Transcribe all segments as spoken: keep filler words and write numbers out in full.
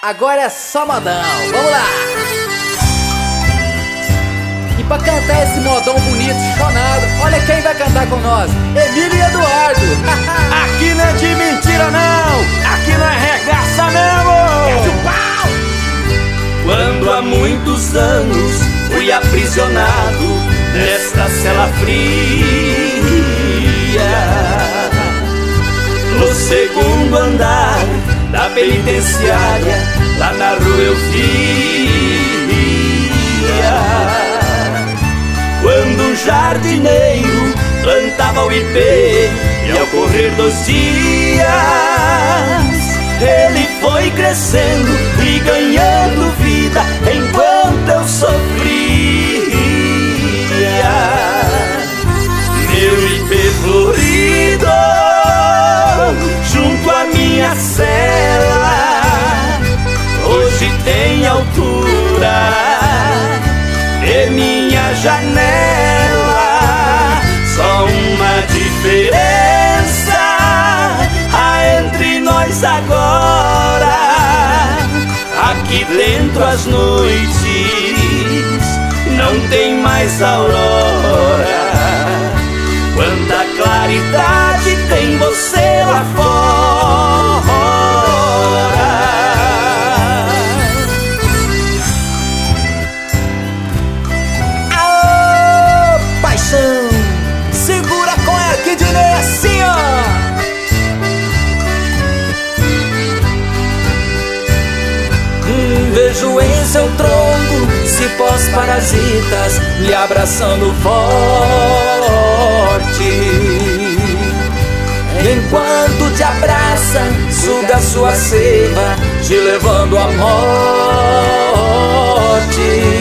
Agora é só modão, vamos lá! E pra cantar esse modão bonito, chonado, olha quem vai cantar com nós, Emílio e Eduardo. Aqui não é de mentira não, aqui não é regaça mesmo. É de pau! Quando há muitos anos fui aprisionado nesta cela fria, no segundo andar da penitenciária, lá na rua eu via, quando um jardineiro plantava o ipê, e ao correr dos dias ele foi crescendo e ganhando vida enquanto eu sofria. Meu ipê florido junto à minha cela hoje tem altura, e minha janela só uma diferença há entre nós agora. Aqui dentro as noites não tem mais aurora. Quanta claridade tem você lá fora. Aô, paixão! Segura com ela que direi assim, ó! Hum, vejo em seu tronco cipós parasitas lhe abraçando forte. Enquanto te abraça, suga sua seiva, te levando à morte.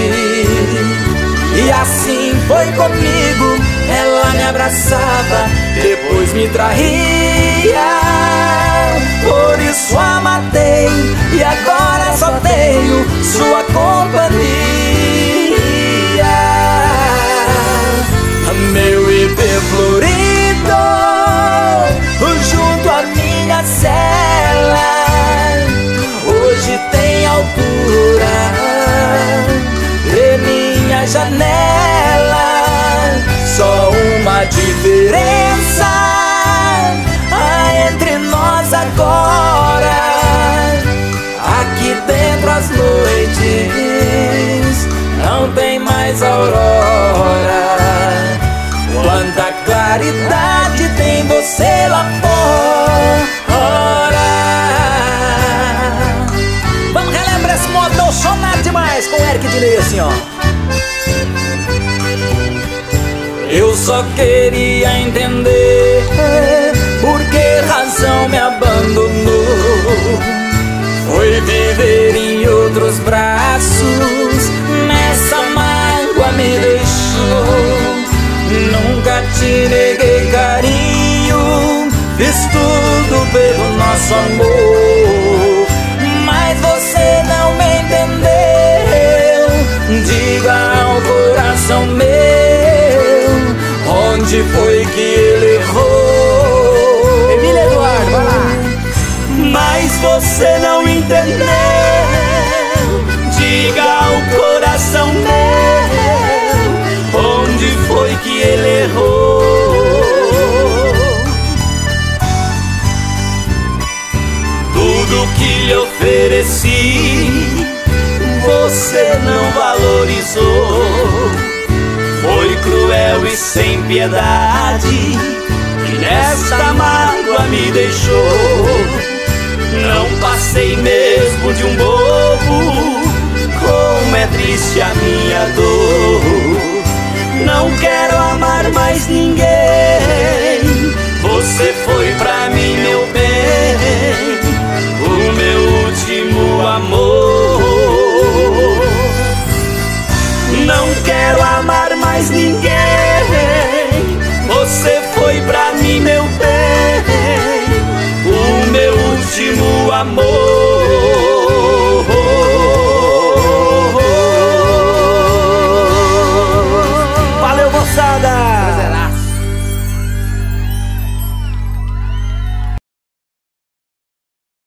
E assim foi comigo, ela me abraçava, depois me traía. Por isso a matei, e agora só tenho sua companhia. Meu ipê florido junto à minha cela hoje tem altura, e minha janela só uma diferença há entre nós agora. Aqui dentro as noites não tem mais aurora. Quanta claridade tem você lá fora. Vamos relembrar esse modão sonado demais com o Eric Dinei assim, ó. Eu só queria entender por que razão me abandonou. Foi viver em outros braços, nessa mágoa me deixou. Nunca te neguei carinho, fiz tudo pelo nosso amor, mas você não me entendeu. Diga ao coração meu, onde foi que ele errou? Emílio e Eduardo, vai lá! Mas você não entendeu. Diga ao coração meu, onde foi que ele errou? Tudo que lhe ofereci você não valorizou. Foi cruel e sem piedade, e nesta mágoa me deixou. Não passei mesmo de um bobo, como é triste a minha dor. Não quero amar mais ninguém, você foi pra mim meu bem, o meu último amor. Não quero amar mais ninguém, você foi pra mim meu bem, o meu último amor.